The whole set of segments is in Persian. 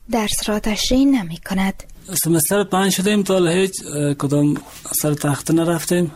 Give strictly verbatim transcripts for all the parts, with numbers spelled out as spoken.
درس را تشریح نمی کند. سمستر پنج شدیم تا هیچ کدام سر تخت نرفتیم،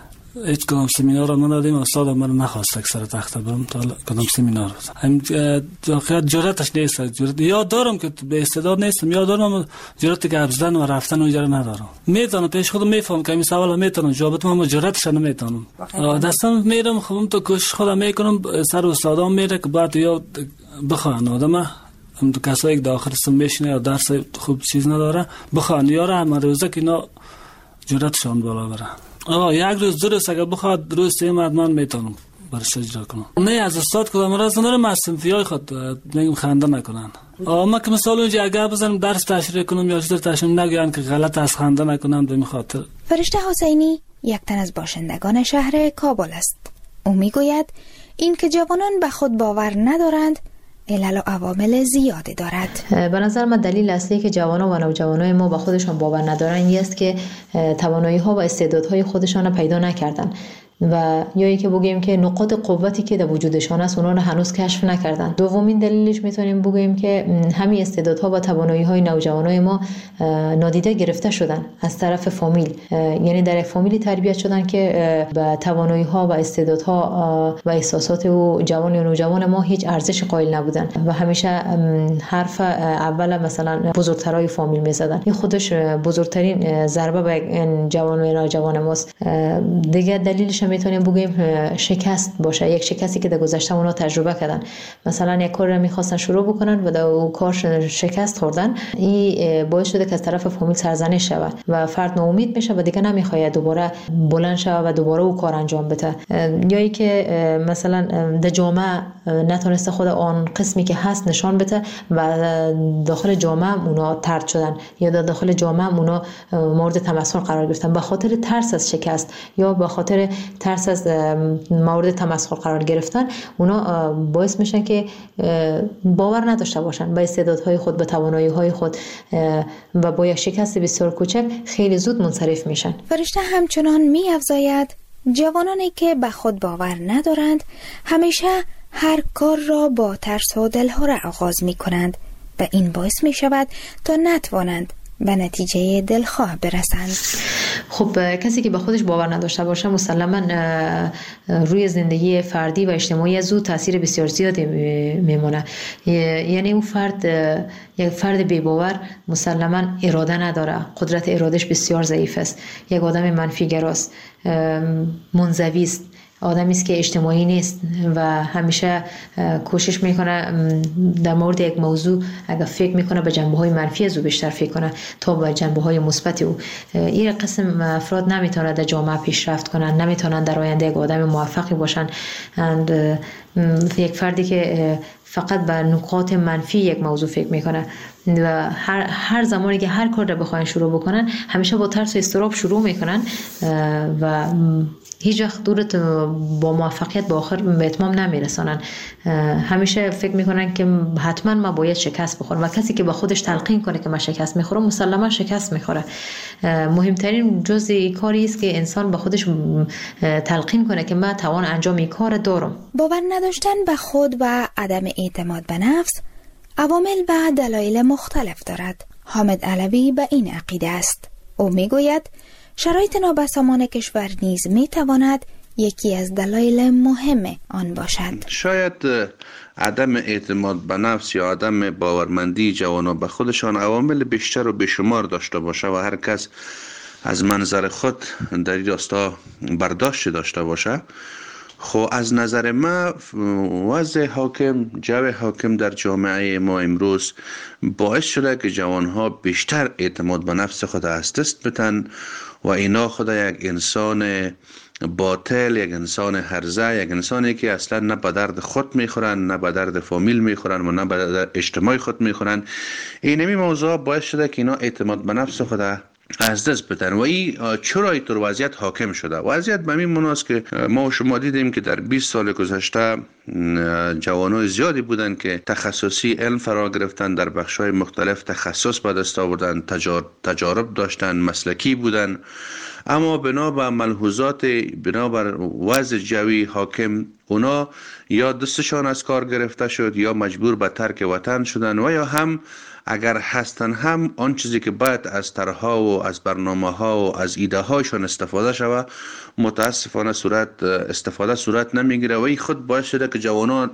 هیچ کدام سمینار هم ندادیم. استاد من نخواست که سر تخت برم تا کدام سمینار. هم واقعا جرأتش نیست. جرأت یاد دارم که به استعداد نیستم، یاد دارم جرأتی که ابزدن و رفتن اونجا ندارم. میتونم پیش خودم میفهم که این سوال میتونم جواب بدم، اما جرأتش نمیتونم. دستم میرم خودم تو کوشش خودم میکنم، سر استادام میره که بعد یا بخوان آدم هم تو کسایی که داخل سم میشینه یا درس خوب چیز نداره بخوان یاره هم روزه که اینا جرأتشون بالا بره. آه یک روز دو روز اگر بخواد روز سیم حتما میتونم برش اجرا کنم. نه از استاد کدام راست ندارم، از صنفیای خود میگم خنده نکنن. آه ما که مثلا اونجا اگر بزنم درس تشریح کنم یا چیزی تشریح نگوین که غلط از خنده نکنم به خاطر. فرشته حسینی یک تن از باشندگان شهر کابل است. او میگوید این که جوانان به خود باور ندارند علل و عوامل زیادی دارد. به نظر من دلیل اصلی که جوانان و نوجوانان ما به خودشان باور ندارن این است که توانایی ها و استعدادهای خودشان را پیدا نکردن و یا ای که بگیم که نقاط قوتی که در وجودشان است اونا رو هنوز کشف نکردن. دومین دلیلش میتونیم بگیم که همین استعدادها و توانایی‌های نوجوانای ما نادیده گرفته شدن از طرف فامیل، یعنی در یک فامیلی تربیت شدن که به توانایی‌ها و استعدادها و احساسات او جوان و نوجوان ما هیچ ارزش قائل نبودن و همیشه حرف اول مثلا بزرگترای فامیل میزدن. این خودش بزرگترین ضربه به جوان و نوجوان ماست. دیگه دلیلش میتونیم بگیم شکست باشه، یک شکستی که در گذشته اونا تجربه کردن. مثلا یک کار رو میخواستن شروع بکنن و در اون کار شکست خوردن، این باعث شده که از طرف فامیل سرزنش شود و فرد ناامید میشه و دیگه نمیخواد دوباره بلند شود و دوباره اون کار انجام بده. یا ای که مثلا در جامعه نتونسته خود آن قسمی که هست نشان بده و داخل جامعه اونا طرد شدن یا در داخل جامعه اونا مورد تمسخر قرار گرفتن به خاطر ترس از شکست یا به خاطر ترس از مورد تمسخر قرار گرفتن. اونا باعث میشن که باور نداشته باشن به استعدادهای خود، به توانایی‌های خود و با یک شکست بسیار کوچک خیلی زود منصرف میشن. فرشته همچنان می‌افزاید جوانانی که به خود باور ندارند همیشه هر کار را با ترس و دلهره آغاز می‌کنند و این باعث می‌شود تا نتوانند به نتیجه دلخواه برسند. خب کسی که به خودش باور نداشته باشه مسلماً روی زندگی فردی و اجتماعی از او تاثیر بسیار زیادی میمونه. یعنی اون فرد یک فرد بی باور مسلماً اراده نداره، قدرت ارادش بسیار ضعیف است، یک آدم منفی گراست، منزوی است، آدمی است که اجتماعی نیست و همیشه کوشش میکنه در مورد یک موضوع اگر فکر میکنه به جنبه‌های منفی از او بیشتر فکر کنه تا به جنبه‌های مثبت او. این قسم افراد نمیتونه در جامعه پیشرفت کنن، نمیتونن در آینده یک آدم موفقی باشن. یک فردی که فقط به نکات منفی یک موضوع فکر میکنه و هر هر زمانی که هر کار را بخواین شروع بکنن همیشه با ترس و اضطراب شروع میکنن و هیچ وقت دورت با موفقیت به آخر به اتمام نمیرسانن. همیشه فکر میکنن که حتما ما باید شکست بخورم و کسی که با خودش تلقین کنه که من شکست میخورم مسلما شکست میخوره. مهمترین جزء کاری است که انسان به خودش تلقین کنه که من توان انجام این کار دارم. باور نداشتن به خود و عدم اعتماد به نفس عوامل و دلایل مختلف دارد. حامد علوی به این عقیده است. او میگوید شرایط نابسامان کشور نیز میتواند یکی از دلایل مهم آن باشد. شاید عدم اعتماد به نفس یا عدم باورمندی جوانان به خودشان عوامل بیشتر و بیشمار داشته باشه و هر کس از منظر خود در این راستا برداشت داشته باشه. خب از نظر ما وضع حاکم، جو حاکم در جامعه ما امروز باعث شده که جوانها بیشتر اعتماد به نفس خود از دست بدن و اینا خود یک انسان باطل، یک انسان هرزه، یک انسانی که اصلا نه به درد خود میخورن، نه به درد فامیل میخورن و نه به درد اجتماع خود میخورن. اینمی موضوع باعث شده که اینا اعتماد به نفس خود از دست بدن و این چرا اینطور وضعیت حاکم شده؟ وضعیت به این مناست که ما و شما دیدیم که در بیست سال گذشته جوانای زیادی بودن که تخصصی علم فرا گرفتن، در بخش‌های مختلف تخصص به دست آوردن، تجارب داشتن، مسلکی بودن، اما بنا بر ملحوظات، بنا بر وضع جوی حاکم اونا یا دستشان از کار گرفته شد یا مجبور به ترک وطن شدن و یا هم اگر هستن هم آن چیزی که باید از طرح‌ها و از برنامه‌ها و از ایده هاشون استفاده شود متاسفانه صورت استفاده صورت نمیگیره و این خود باعث شده که جوانان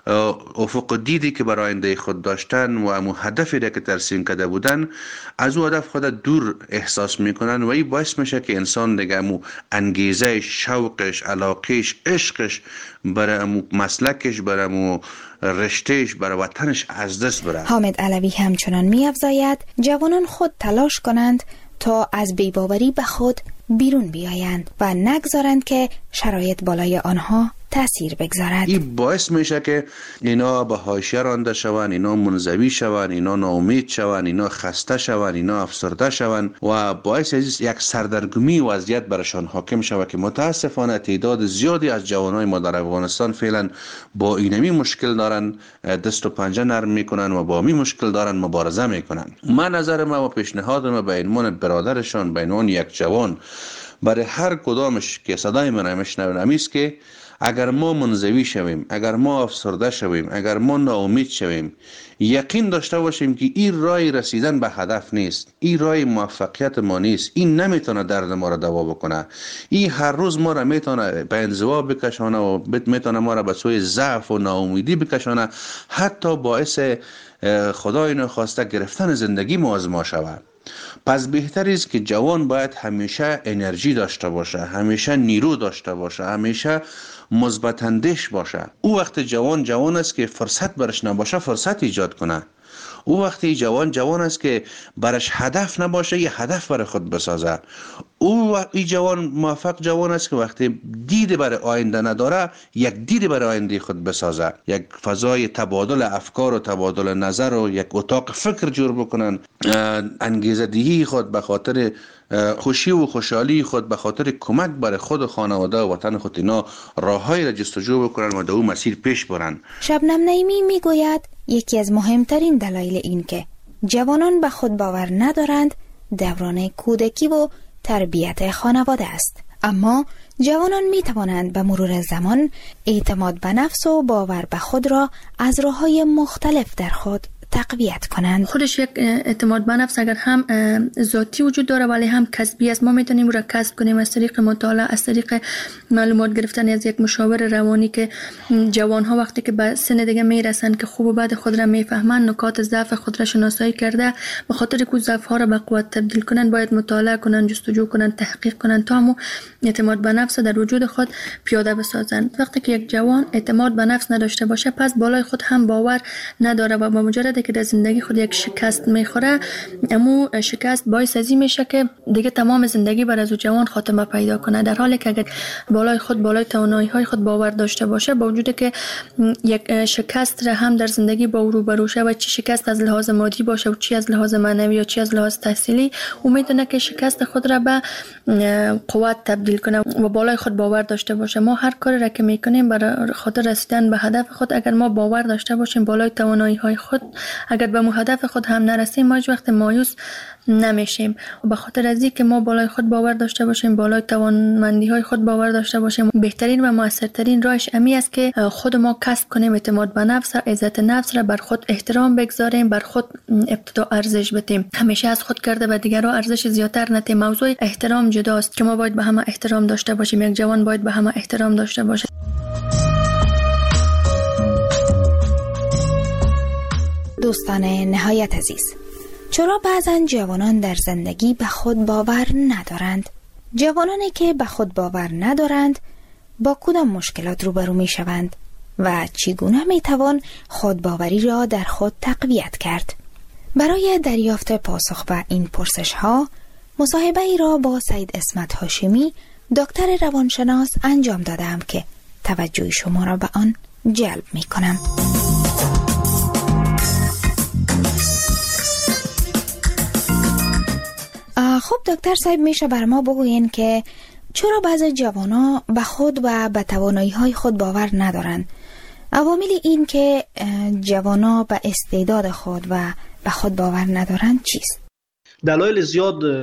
افق دیدی که برای آینده خود داشتن و امو هدفی را که ترسیم کرده بودن از او هدف خود دور احساس میکنن و این باعث میشه که انسان دیگه امو انگیزه، شوقش، علاقش، عشقش برای امو مسلکش، برای امو رشتهش، برای وطنش از دست بره. حامد علوی همچنان می‌افزاید جوانان خود تلاش کنند تا از بی‌باوری به خود بیرون بیایند و نگذارند که شرایط بالای آنها تأثیر بگذارد. این باعث میشه که اینا به حاشیه رانده شوند، اینا منزوی شوند، اینا ناامید شوند، اینا خسته شوند، اینا افسرده شوند و باعث از یک سردرگمی وضعیت برشان حاکم شود که متاسفانه تعداد زیادی از جوانای ما در افغانستان فعلا با اینمی مشکل دارن، دست و پنجه نرم میکنن و با می مشکل دارن مبارزه میکنن. من نظر ما و پیشنهادم به عنوان برادرشان، به عنوان یک جوان برای هر کدامش که صدای من میشنوند است که اگر ما منزوی شویم، اگر ما افسرده شویم، اگر ما ناامید شویم، یقین داشته باشیم که این راه رسیدن به هدف نیست، این راه موفقیت ما نیست، این نمیتونه درد ما را دوا بکنه، این هر روز ما را میتونه به انزوا بکشانه و میتونه ما را به سوی ضعف و ناامیدی بکشانه، حتی باعث خدای نخواسته گرفتن زندگی ما از ما شود. پس بهتر است که جوان باید همیشه انرژی داشته باشه، همیشه نیرو داشته باشه، همیشه مثبت اندیش باشه. او وقت جوان جوان است که فرصت برش نباشه فرصت ایجاد کنه. او وقتی جوان جوان است که برش هدف نباشه یه هدف برای خود بسازه. او وقتی جوان موفق جوان است که وقتی دید برای آینده نداره یک دید برای آینده خود بسازه، یک فضای تبادل افکار و تبادل نظر و یک اتاق فکر جور بکنن، انگیزه دهی خود به خاطر خوشی و خوشحالی خود به خاطر کمک برای خود و خانواده و وطن خود اینا راههایی را جستجو بکنن و در اون مسیر پیش برن. شبنم نعیمی میگوید یکی از مهمترین دلایل این که جوانان به خود باور ندارند دوران کودکی و تربیت خانواده است. اما جوانان می توانند به مرور زمان اعتماد به نفس و باور به خود را از راه‌های مختلف در خود تقویت کنند. خودش یک اعتماد به نفس اگر هم ذاتی وجود داره ولی هم کسبی است. ما میتونیم او را کسب کنیم از طریق مطالعه، از طریق معلومات گرفتن از یک مشاور روانی که جوان ها وقتی که به سن دیگه میرسن که خوب و بد خود را میفهمن، نکات ضعف خود را شناسایی کرده به خاطر که ضعف ها را به قوت تبدیل کنن باید مطالعه کنن، جستجو کنن، تحقیق کنن تا همو اعتماد به نفس در وجود خود پیاده بسازن. وقتی که یک جوان اعتماد به نفس نداشته باشه پس بالای خود هم باور نداره و با مجرد که در زندگی خود یک شکست میخوره امو شکست باعث ازی میشه که دیگه تمام زندگی بر از جوان خاتمه پیدا کنه. در حالی که اگر بالای خود بالای توانایی های خود باور داشته باشه با وجود که یک شکست را هم در زندگی با او روبرو شه و چی شکست از لحاظ مادی باشه و چی از لحاظ معنوی یا چی از لحاظ تحصیلی او میتونه که شکست خود را به قوت تبدیل کنه و بالای خود باور داشته باشه. ما هر کاری را که میکنیم برای خاطر رسیدن به هدف خود اگر ما باور داشته باشیم بالای توانایی های خود، اگر به هدف خود هم نرسیم ما هیچ وقت مایوس نمیشیم. و به خاطر از اینکه ما بالای خود باور داشته باشیم، بالای توانمندی های خود باور داشته باشیم، بهترین و موثرترین راهش امی است که خود ما کسب کنیم اعتماد به نفس، عزت نفس را بر خود احترام بگذاریم، بر خود ابتدا ارزش بدیم. همیشه از خود کرده و دیگران ارزش زیاتر ندیم. موضوع احترام جداست که ما باید به همه احترام داشته باشیم. یک جوان باید به همه احترام داشته باشه. دوستان نهایت عزیز، چرا بعضن جوانان در زندگی به خود باور ندارند؟ جوانانی که به خود باور ندارند با کدام مشکلات روبرو می شوند و چگونه می توان خودباوری را در خود تقویت کرد؟ برای دریافت پاسخ به این پرسش ها مصاحبه ای را با سید اسمت هاشمی دکتر روانشناس انجام دادم که توجه شما را به آن جلب می کنم. خب دکتر صاحب میشه بر ما بگوین که چرا بعضی جوانا به خود و به توانایی‌های خود باور ندارند؟ عوامل این که جوانا به استعداد خود و به خود باور ندارند چیست؟ دلایل زیاد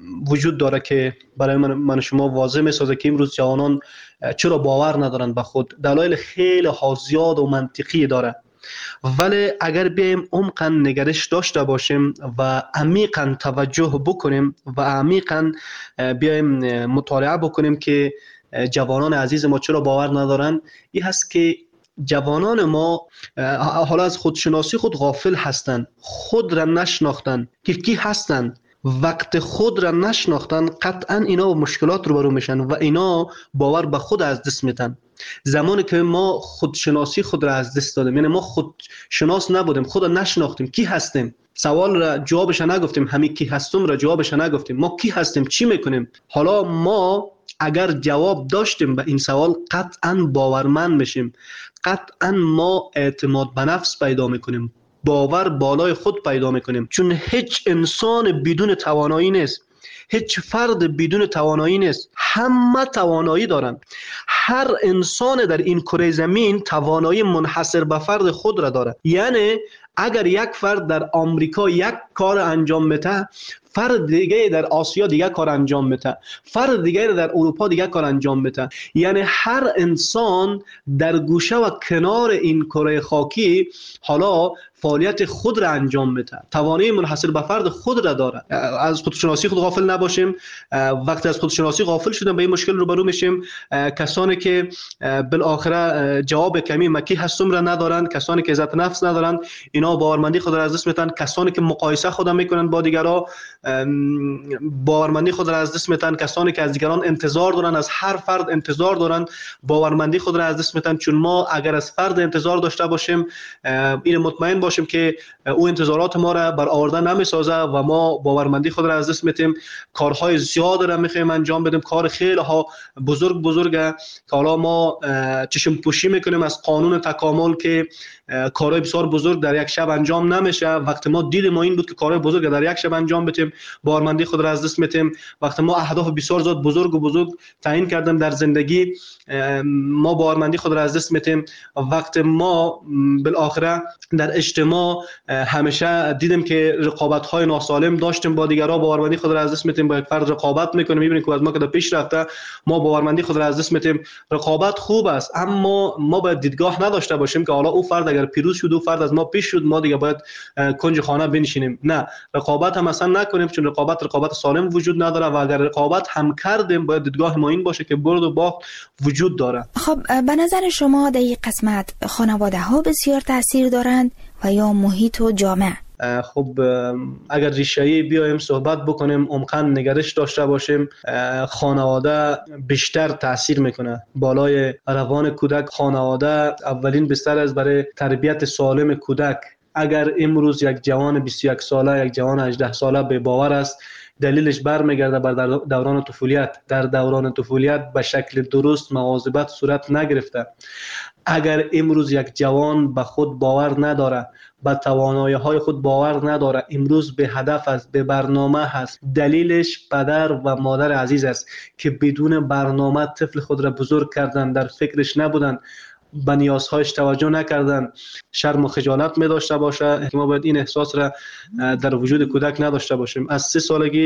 وجود داره که برای من, من شما واضح میسازه که امروز جوانان چرا باور ندارن به خود. دلایل خیلی ها زیاد و منطقی داره، ولی اگر بیایم عمقاً نگرش داشته باشیم و عمیقاً توجه بکنیم و عمیقاً بیایم مطالعه بکنیم که جوانان عزیز ما چرا باور ندارن، این هست که جوانان ما حالا از خودشناسی خود غافل هستند، خود را نشناختن که کی هستند. وقت خود را نشناختن قطعا اینا مشکلات رو برو میشن و اینا باور به خود از دست میتن. زمانی که ما خودشناسی خود را از دست دادیم، یعنی ما خودشناس نبودیم، خود را نشناختیم کی هستیم، سوال را جوابش نگفتیم، همین کی هستم را جوابش نگفتیم، ما کی هستیم، چی میکنیم. حالا ما اگر جواب داشتیم به این سوال قطعا باورمند میشیم، قطعا ما اعتماد به نفس پیدا میکنیم، باور بالای خود پیدا میکنیم. چون هیچ انسان بدون توانایی نیست، هیچ فرد بدون توانایی نیست، همه توانایی دارن. هر انسان در این کره زمین توانایی منحصر به فرد خود را داره. یعنی اگر یک فرد در آمریکا یک کار انجام میده، فرد دیگه در آسیا دیگه کار انجام میده، فرد دیگه در اروپا دیگه کار انجام میده. یعنی هر انسان در گوشه و کنار این کره خاکی حالا فعالیت خود را انجام میده، توانایی منحصر به فرد خود را داره. از خودشناسی خود غافل نباشیم. وقتی از خودشناسی غافل شدیم به این مشکل روبرو میشیم. کسانی که بالاخره جواب کمی مکی هستم را ندارن، کسانی که عزت نفس ندارن، اینا باورمندی خود را از دست میدن. کسانی که مقایسه خود میکنن با دیگران، باورمندی خود را از دست میدن. کسانی که از دیگران انتظار دارن، از هر فرد انتظار دارن، باورمندی خود را از دست میدن. چون ما اگر از فرد انتظار داشته باشیم، این مطمئن باشیم که او انتظارات ما را برآورده نمیسازه و ما باورمندی خود را از دست میدیم. کارهای زیاد را میخوایم انجام بدیم، کار خیلی ها بزرگ بزرگه که حالا ما چشم پوشی میکنیم از قانون تکامل که کارهای بسیار بزرگ در یک شب انجام نمیشه. وقتی ما دید ما این بود که کارهای بزرگ در یک شب انجام بدیم، باورمندی خود را از دست میدیم. وقتی ما اهداف بسیار زیاد بزرگ و بزرگ تعیین کردیم در زندگی، ما باورمندی خود را از دست میدیم. وقتی ما بالاخره در اجتماع همیشه دیدیم که رقابت های ناسالم داشتیم با دیگران، باورمندی خود را از دست میدیم. با یک فرد رقابت میکنیم، میبینیم که از ما که پیش رفته، ما باورمندی خود را از دست میدیم. رقابت خوب است، اما ما باید دیدگاه نداشته باشیم که حالا او فرد اگر پیروز شد، او فرد از ما پیش شد، ما دیگه باید کنج خانه بنشینیم. نه، رقابت هم اصلا نکنیم، چون رقابت رقابت سالم وجود نداره و اگر رقابت هم کردیم باید دیدگاه ما این باشه که برد و باخت وجود داره. خب به نظر شما در این قسمت خانواده ها بسیار تاثیر دارند و یا محیط و جامعه؟ خب اگر ریشه‌ای بیایم صحبت بکنیم، عمقاً نگرش داشته باشیم، خانواده بیشتر تاثیر میکنه بالای روان کودک. خانواده اولین بستر است برای تربیت سالم کودک. اگر امروز یک جوان بیست و یک ساله، یک جوان هجده ساله به باور است، دلیلش برمیگرده بر دوران طفولیت. در دوران طفولیت به شکل درست مواظبت صورت نگرفته. اگر امروز یک جوان به خود باور نداره، به توانایی‌های خود باور نداره، امروز به هدف است، به برنامه هست، دلیلش پدر و مادر عزیز است که بدون برنامه طفل خود را بزرگ کردن، در فکرش نبودن، به نیازهایش توجه نکردن، شرم و خجالت می داشته باشه. ما باید این احساس را در وجود کودک نداشته باشیم. از سه سالگی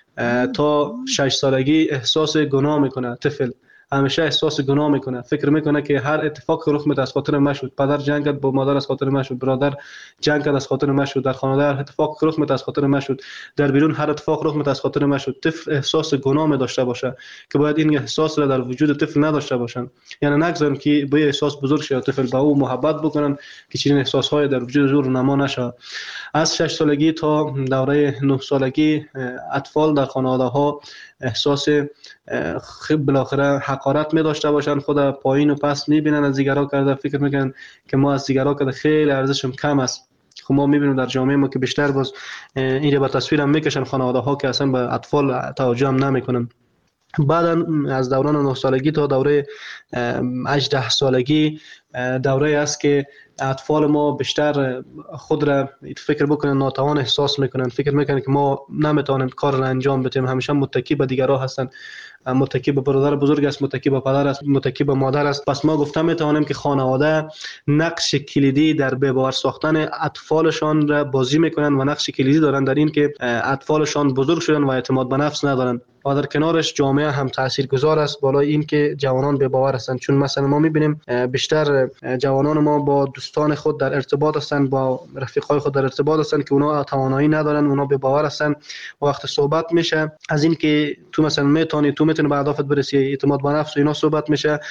تا شش سالگی احساس گناه میکنه طفل، همیشه احساس گناه میکنه، فکر میکنه که هر اتفاق رخ میده از خاطر من شد، پدر جنگ کرد با مادر از خاطر من شد، برادر جنگ کرد از خاطر من شد، در خانواده هر اتفاق رخ میده از خاطر من شد، در بیرون هر اتفاق رخ میده از خاطر من شد. طفل احساس گناه می داشته باشه که باید این احساس را در وجود طفل نداشته باشن. یعنی نگذاریم که به احساس بزرگ شه، طفل با او محبت بکنن که چنین احساسهای در وجود زور نما نشه. از شش سالگی تا دوره نه سالگی اطفال در خانواده ها احساس خب بالاخره حقارت می داشته باشن، خود پایین و پس میبینن، از دیگران کرده فکر میکنن که ما از دیگران کرده خیلی ارزشم کم است. خب ما میبینیم در جامعه ما که بیشتر باز این رو به تصویر هم میکشن خانواده ها که اصلا به اطفال توجه هم نمیکنن. بعد از دوران نه سالگی تا دوره هجده سالگی دوره است که اطفال ما بیشتر خود را فکر بکنن ناتوان احساس میکنن، فکر میکنن که ما نمیتونیم کار را انجام بدیم، همیشه متکی به دیگرها هستن، متکی به برادر بزرگ است، متکی به پدر است، متکی به مادر است. پس ما گفتم میتوانیم که خانواده نقش کلیدی در به باور ساختن اطفالشان را بازی میکنن و نقش کلیدی دارن در این که اطفالشان بزرگ شدن و اعتماد به نفس ندارن. و در کنارش جامعه هم تاثیرگذار است بالای این که جوانان به باور هستند. چون مثلا ما میبینیم بیشتر جوانان ما با دوستان خود در ارتباط هستند، با رفیقای خود در ارتباط هستند که اونا توانایی ندارن، اونا به باور هستند. وقت صحبت میشه از این که تو مثلا میتونی تو میتونی به اهدافت برسی، اعتماد به نفس و اینا صحبت میشه،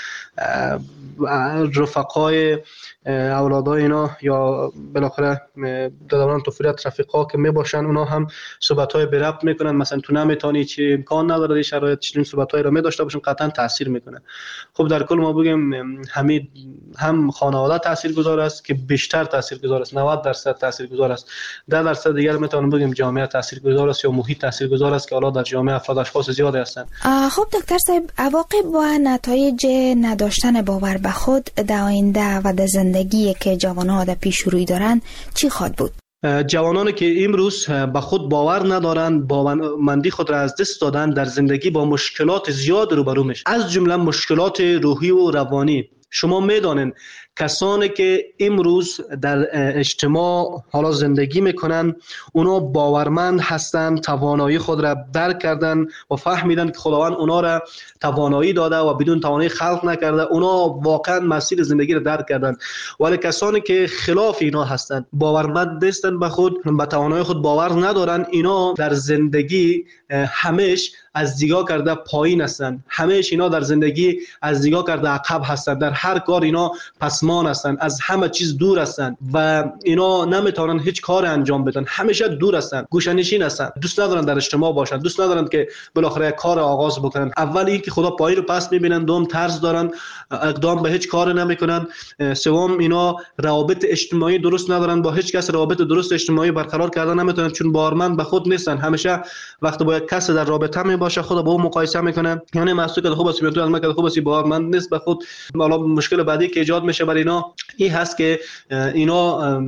رفقای اولادای اینا یا بالاخره در دوران طفولیت رفیقا که میباشن اونا هم صحبت‌های به ربط میکنن، مثلا تو نمیتونی چی امکان نداره این شرایط چنین صحبت‌هایی رو می‌داشته باشن، قطعا تاثیر میکنه. خب در کل ما بگیم همین هم خانواده تاثیرگذار است که بیشتر تاثیرگذار است، نود درصد تاثیرگذار است. ده درصد دیگر میتونیم بگیم جامعه تاثیرگذار است یا محیط تاثیرگذار است که حالا در جامعه افراد اشخاص زیادی هستند. خب دکتر صاحب، عواقب و نتایج نداشتن باور به خود در آینده و در زندگی که جوانان در پیش روی دارن چی خواهد بود؟ جوانانی که امروز به خود باور ندارند، باورمندی خود را از دست دادن، در زندگی با مشکلات زیاد روبرو میشن، از جمله مشکلات روحی و روانی. شما میدانین کسانی که امروز در اجتماع حالا زندگی میکنن اونا باورمند هستند، توانایی خود را درک کردن و فهمیدن که خداوند اونا را توانایی داده و بدون توانایی خلق نکرده، اونا واقعا مسیر زندگی را درک کردن. ولی کسانی که خلاف اینا هستند، باورمند نیستند به خود، به توانایی خود باور ندارن، اینا در زندگی همیش از دیگاه کرده پایین هستند، همیش اینا در زندگی از دیگاه کرده عقب هستند، در هر کار اینا پسمان هستند، از همه چیز دور هستند و اینا نمیتونن هیچ کار انجام بدن، همیشه دور هستند، گوشه‌نشین هستند، دوست ندارن در اجتماع باشن، دوست ندارن که بالاخره کار آغاز بکنن. اول این که خدا پایین رو پس میبینن، دوم ترس دارن، اقدام به هیچ کار نمیکنن، سوم اینا روابط اجتماعی درست ندارن، با هیچ کس روابط درست اجتماعی برقرار کردن نمیتونن چون باورمند به خود نیستن. همیشه وقتی با یک کس در رابطه می باشه خود با اون مقایسه میکنه، یعنی محسوب که خوب است تو از من که خوب است، باورمند نیست به خود. حالا مشکل بعدی که ایجاد میشه برای اینا این هست که اینا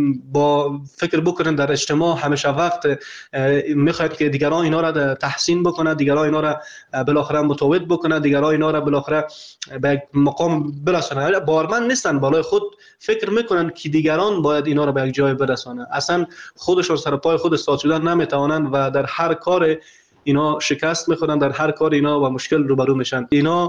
با فکر بکنن در اجتماع همیشه وقت میخواد که دیگران اینا را تحسین بکنه، دیگران اینا را بالاخره متوجه بکنه، دیگران اینا را بالاخره به مقام برسونه. باورمند نیستن، بالای خود فکر میکنن که دیگران باید اینا را به یک جای برسونه، اصلا خودشون سر پای خود استاد شدن نمیتوانن و در هر کار اینا شکست میخورن، در هر کار اینا با مشکل روبرو میشن. اینا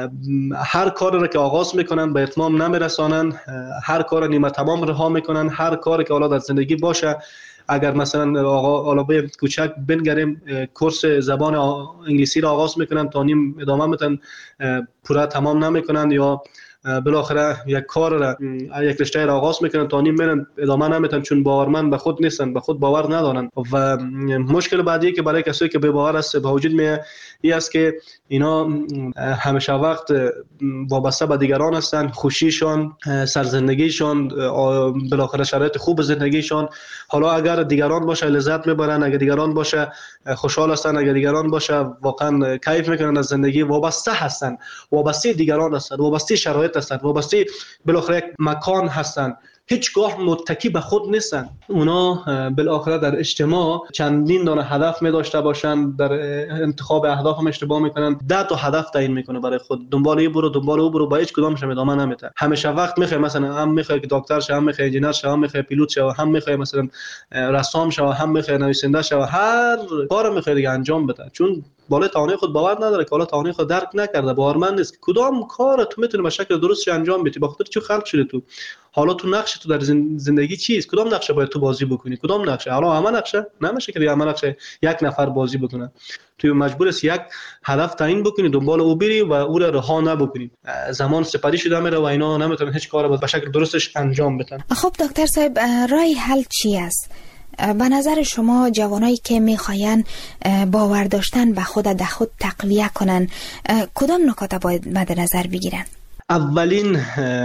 هر کار را که آغاز میکنن به اتمام نمیرسانن، هر کار نیمه تمام رها میکنن. هر کاری که حالا در زندگی باشه، اگر مثلا آقا حالا به کوچک بنگریم کورس زبان انگلیسی را آغاز میکنن تا نیم ادامه میدن، پورا تمام نمیکنن، یا بالاخره یک کار را یک رشته را آغاز میکنن تا نیم میرن ادامه نمیدن چون باورمند به خود نیستن، به خود باور ندارن. و مشکل بعدی که برای کسایی که به باور است به وجود میاد این است که اینا همیشه وقت وابسته به دیگران هستن، خوشیشان، سرزندگیشان، بالاخره شرایط خوب زندگیشان، حالا اگر دیگران باشه لذت میبرن، اگر دیگران باشه خوشحال هستن، اگر دیگران باشه واقعا کیف میکنن از زندگی. وابسته هستن، وابسته دیگران هستن، وابسته شرایط هستن، وابسته بالاخره یک مکان هستن، هیچگاه متکی به خود نیستن. اونا بالاخره در اجتماع چندین دانه هدف می داشته باشن، در انتخاب اهداف هم اشتباه میکنن، ده تا هدف تعیین میکنه برای خود، دنبال این برو دنبال او برو، با هیچ کدامش هم ادامه نمیده. همیشه وقت میخوای مثلا هم میخوای که دکتر شه، هم میخوای انجینر شه، هم میخوای پیلوت شه، هم میخوای مثلا رسام شه، هم میخوای نویسنده شه، هر کارو میخوای دیگه انجام بده، چون بالای توانایی خود باور نداره که حالا توانایی خود درک نکرده، باورمند نیست کدام کار تو میتونی به شکل درست انجام بدی. با خاطر چی خلق شده تو؟ حالا تو نقش تو در زندگی چیست؟ کدام نقشه باید تو بازی بکنی؟ کدام نقشه؟ حالا همه نقشه نمیشه که همه نقشه یک نفر بازی بکنه. تو مجبور است یک هدف تعیین بکنی، دنبال او بری و او را رها نبکنی. زمان سپری شده میره و اینا نمیتونن هیچ کاری به شکل درستش انجام بدن. خب دکتر صاحب، راه حل چی است؟ به نظر شما جوانایی که میخواین باور داشتن به خود در خود تقویه کنن کدام نکات باید مد نظر بگیرن؟ اولین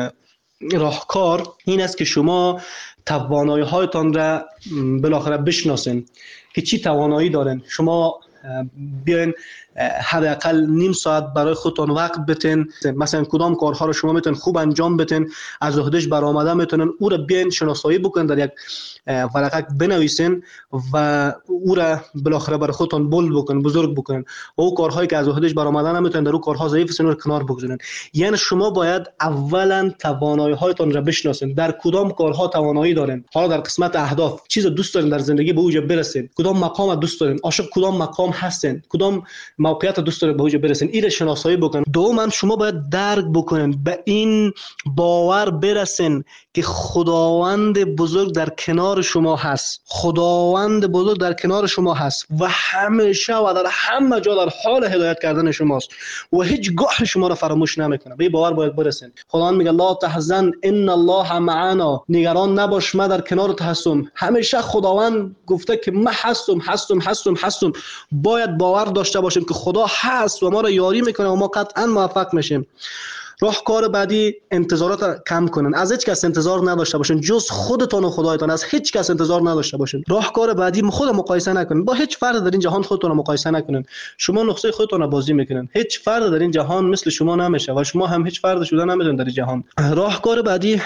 راهکار این است که شما توانایی هایتان را بالاخره بشناسین که چی توانایی دارن. شما بیاین حداقل نیم ساعت برای خودتون وقت بتین. مثلا کدام کارها رو شما میتونین خوب انجام بدین، از عهدهش برآمده میتونین او رو بیاین شناسایی بکنین، در یک ورقه بنویسین و او را بالاخره برای خودتون بولد بکنین، بزرگ بکنین. او کارهایی که از عهدهش برآمده نمیتونین، در اون کارها ضعیف هستین، رو کنار بگذارین. یعنی شما باید اولا توانایی هایتون را بشناسین، در کدام کارها توانایی دارین. حالا در قسمت اهداف چیز دوست دارین در زندگی به اوج برسین، کدام مقام دوست دارین، عاشق کدام مقام هستین، کدام موقعیت دوست دارین به اوج برسین، این شناسایی بکنین. دوما شما باید درک بکنین، به این باور برسین که خداوند بزرگ در کنار شما هست، خداوند بزرگ در کنار شما هست و همیشه و در همه جا در حال هدایت کردن شماست و هیچگاه شما را فراموش نمیکنه. به باور باید برسین. خداوند میگه لا تحزن ان الله معنا، نگران نباش من در کنارت هستم. همیشه خداوند گفته که من هستم هستم هستم هستم. باید باور داشته باشیم که خدا هست و ما را یاری میکنه و ما قطعا موفق میشیم. راهکار بعدی انتظارات کم کنن، از هیچ کس انتظار نداشته باشین جز خودتون و خدایتان، از هیچ کس انتظار نداشته باشین. راهکار بعدی خود مقایسه نکنین، با هیچ فرد در این جهان خودتون رو مقایسه نکنین. شما نقطه خودتون رو بازی میکنین، هیچ فرد در این جهان مثل شما نمیشه و شما هم هیچ فرد شده نمیتونین در این جهان. راهکار بعدی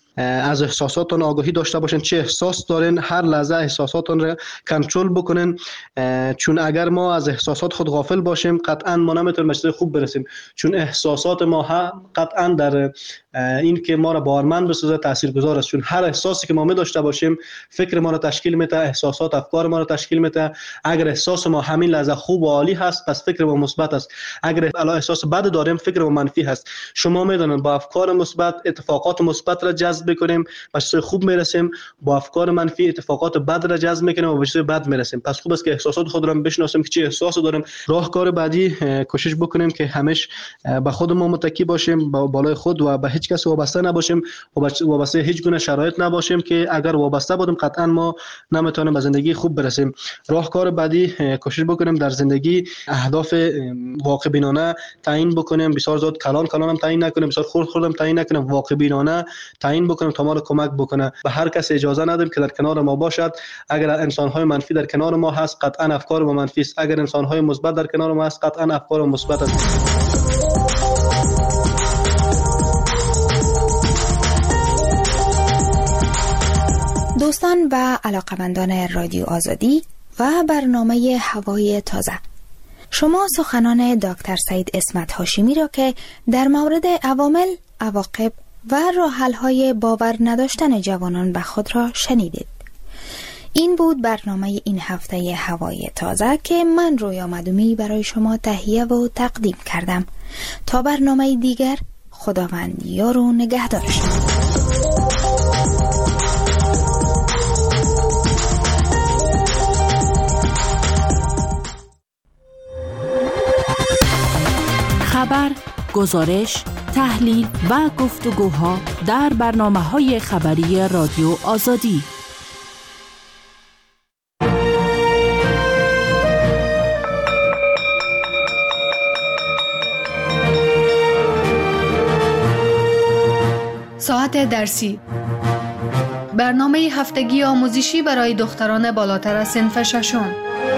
از احساساتون آگاهی داشته باشین. چه احساس دارین هر لحظه احساساتون رو کنترل بکنین، چون اگر ما از احساسات خود غافل باشیم قطعا ما نمیتونیم به چیز خوب برسیم، چون احساسات ما هم قطعا در این که ما را باورمند بسازه تاثیرگذار است. چون هر احساسی که ما می داشته باشیم فکر ما را تشکیل میده، احساسات افکار ما را تشکیل میده. اگر احساس ما همین لحظه خوب و عالی هست پس فکر ما مثبت است، اگر الا احساس بد داریم فکر ما منفی هست. شما میدونید با افکار مثبت اتفاقات مثبت را جذب کنیم و چیز خوب میرسیم، با افکار منفی اتفاقات بد را جذب میکنیم و به چیز بد میرسیم. پس خوب است که احساسات خود را بشناسیم که چه احساسی داریم. راهکار بعدی کوشش بکنیم که همیشه به خودمون متکی باشیم، با بالای خود و به هیچ کس وابسته نباشیم و وابسته هیچ گونه شرایط نباشیم که اگر وابسته بودیم قطعا ما نمیتونیم به زندگی خوب برسیم. راهکار بعدی کوشش بکنیم در زندگی اهداف واقع بینانه تعیین بکنیم، بسیار زیاد کلان کلان هم تعیین نکنیم، بسیار خرد خرد هم تعیین نکنیم، واقع بینانه تعیین بکنیم تا ما رو کمک بکنه. به هر کس اجازه ندیم که در کنار ما باشد. اگر انسان‌های منفی در کنار ما هست قطعا افکار ما منفی است، اگر انسان‌های مثبت در کنار ما هست قطعا افکار ما مثبت است. دوستان و علاقمندان رادیو آزادی و برنامه هوای تازه، شما سخنان دکتر سعید اسمت هاشمی را که در مورد عوامل، عواقب و راه‌حل‌های باور نداشتن جوانان به خود را شنیدید. این بود برنامه این هفته هوای تازه که من رویا مدومی برای شما تهیه و تقدیم کردم. تا برنامه دیگر، خداوند یار و نگهدار شما. خبر، گزارش، تحلیل و گفتگوها در برنامه‌های خبری رادیو آزادی. ساعت درسی، برنامه هفتگی آموزشی برای دختران بالاتر از صنف ششم.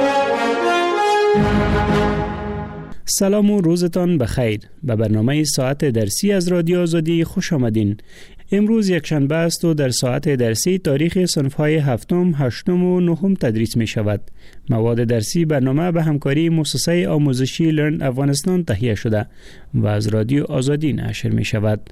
سلام و روزتان بخیر. به برنامه ساعت درسی از رادیو آزادی خوش آمدین. امروز یک شنبه است و در ساعت درسی تاریخ صنف‌های هفتم، هشتم و نهم تدریس می شود. مواد درسی برنامه به همکاری مؤسسه آموزشی لرن افغانستان تهیه شده و از رادیو آزادی نشر می شود.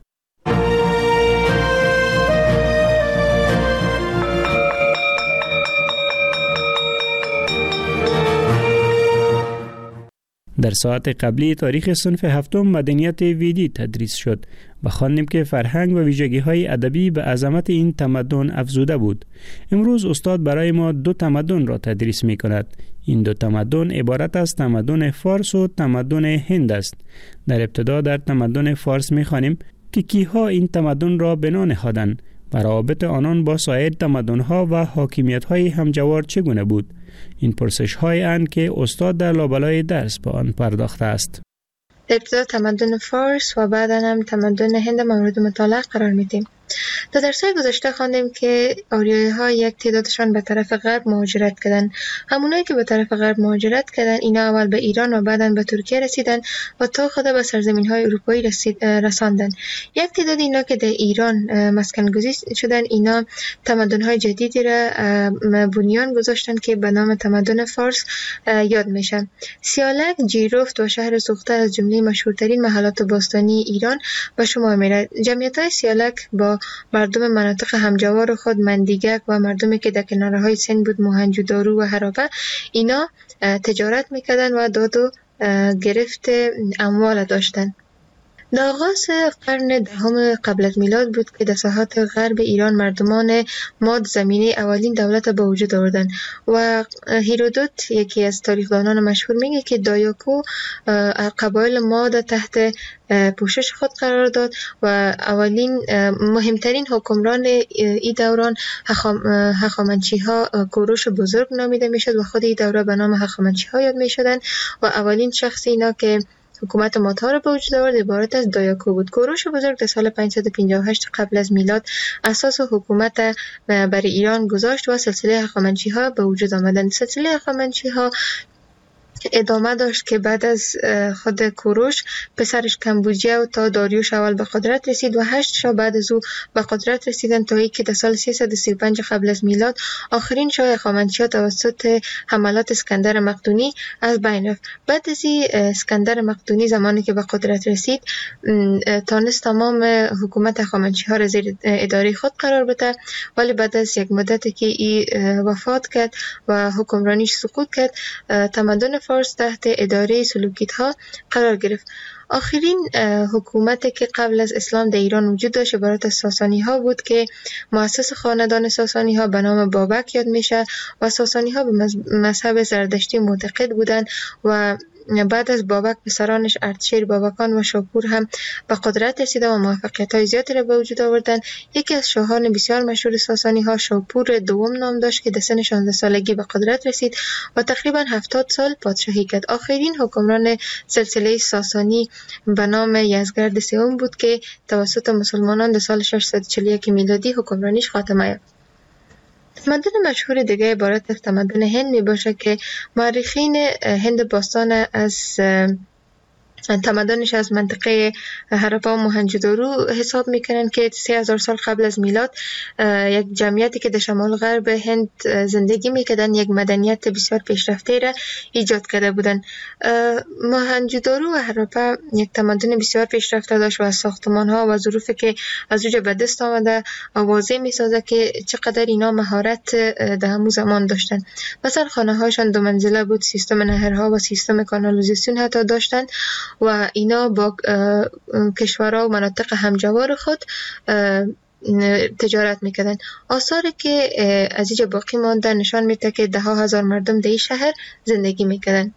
در ساعت قبلی تاریخ صنف هفتم مدنیت ویدی تدریس شد و خواندیم که فرهنگ و ویژگی‌های ادبی به عظمت این تمدن افزوده بود. امروز استاد برای ما دو تمدن را تدریس می کند. این دو تمدن عبارت از تمدن فارس و تمدن هند است. در ابتدا در تمدن فارس می خوانیم که کیها این تمدن را بنا نهادند و روابط آنان با سایر تمدن‌ها و حاکمیت‌های همجوار چگونه بود. این پرسش‌های اند که استاد در لابلای درس به آن پرداخته است. ابتدا تمدن فارس و بعدا هم تمدن هند مورد مطالعه قرار میدیم. در درس‌های گذشته خواندیم که آریایی ها یک تعدادشان به طرف غرب مهاجرت کردن. همونایی که به طرف غرب مهاجرت کردن اینا اول به ایران و بعداً به ترکیه رسیدن و تا خود به سرزمین های اروپایی رسید رساندن. یک تعداد اینا که در ایران مسکن گزین شدن اینا تمدن های جدیدی را بنیان گذاشتن که به نام تمدن فارس یاد میشن. سیالک، جیرفت و شهر سوخته از جمله مشهورترین محلات باستانی ایران به شمار میره. جمعیت های سیالک با مردم مناطق همجوار خود مندیگک و مردمی که در کناره های سند بود موهنجودارو و هرابه اینا تجارت میکردن و داد و گرفت اموال داشتن. در آغاز قرن دهم قبل از میلاد بود که در ساحات غرب ایران مردمان ماد زمینه اولین دولت به وجود آوردن و هیرودوت یکی از تاریخدانان مشهور میگه که دایاکو قبایل ماد تحت پوشش خود قرار داد و اولین مهمترین حکمران این دوران هخامنشی ها کوروش بزرگ نامیده میشد و خود این دوره به نام هخامنشی ها یاد میشدن و اولین شخص اینا که حکومت مادها را به وجود آورد عبارت از دایاکو بود. کوروش بزرگ در سال پانصد و پنجاه و هشت قبل از میلاد اساس حکومت بر ایران گذاشت و سلسله هخامنشی ها به وجود آمدند. سلسله هخامنشی ها ادامه داشت که بعد از خود کوروش پسرش کمبوجیه و تا داریوش اول به قدرت رسید و هشت شاه بعد از او به قدرت رسیدن تا اینکه در سال سیصد و سی و پنج قبل از میلاد آخرین شاه هخامنشی توسط حملات اسکندر مقدونی از بین رفت. بعد از این اسکندر مقدونی زمانی که به قدرت رسید تانست تمام حکومت هخامنشی ها را زیر اداره خود قرار بده، ولی بعد از یک مدتی که ای وفات کرد و حکمرانیش سقوط کرد تمدن فارس تحت اداره سلوکیت ها قرار گرفت. آخرین حکومتی که قبل از اسلام در ایران وجود داشت عبارت از ساسانی ها بود که مؤسس خاندان ساسانی ها به نام بابک یاد میشه و ساسانی ها به مذهب زردشتی معتقد بودند و بعد از بابک پسرانش اردشیر، بابکان و شاپور هم به قدرت رسیدن و موفقیت‌های زیادی را به وجود آوردن. یکی از شاهان بسیار مشهور ساسانی ها شاپور دوم نام داشت که در سن شانزده سالگی به قدرت رسید و تقریبا هفتاد سال پادشاهی کرد. آخرین حکمران سلسله ساسانی به نام یزدگرد سوم بود که توسط مسلمانان در سال ششصد و چهل و یک میلادی حکمرانیش خاتمه یافت. تمدن مشهور دیگه عبارت از تمدن هند می باشه که مورخین هند باستان از تمدنش از منطقه هراپا و موهنجودارو حساب میکنن که سه هزار سال قبل از میلاد یک جمعیتی که در شمال غرب هند زندگی میکردن یک مدنیت بسیار پیشرفته را ایجاد کرده بودن. موهنجودارو و هراپا یک تمدن بسیار پیشرفته داشت و از ساختمان ها و ظروفی که از اوج به دست آمده واضح میسازه که چقدر اینا مهارت در همون زمان داشتن. مثلا خانه هاشان دو منزله بود، سیستم نهرها و سیستم کانالیزاسیون حتی داشتن و اینا با کشورها و مناطق همجوار خود تجارت میکردن. آثاری که از اینجا باقی مانده نشان میده که ده ها هزار مردم در این شهر زندگی میکردن.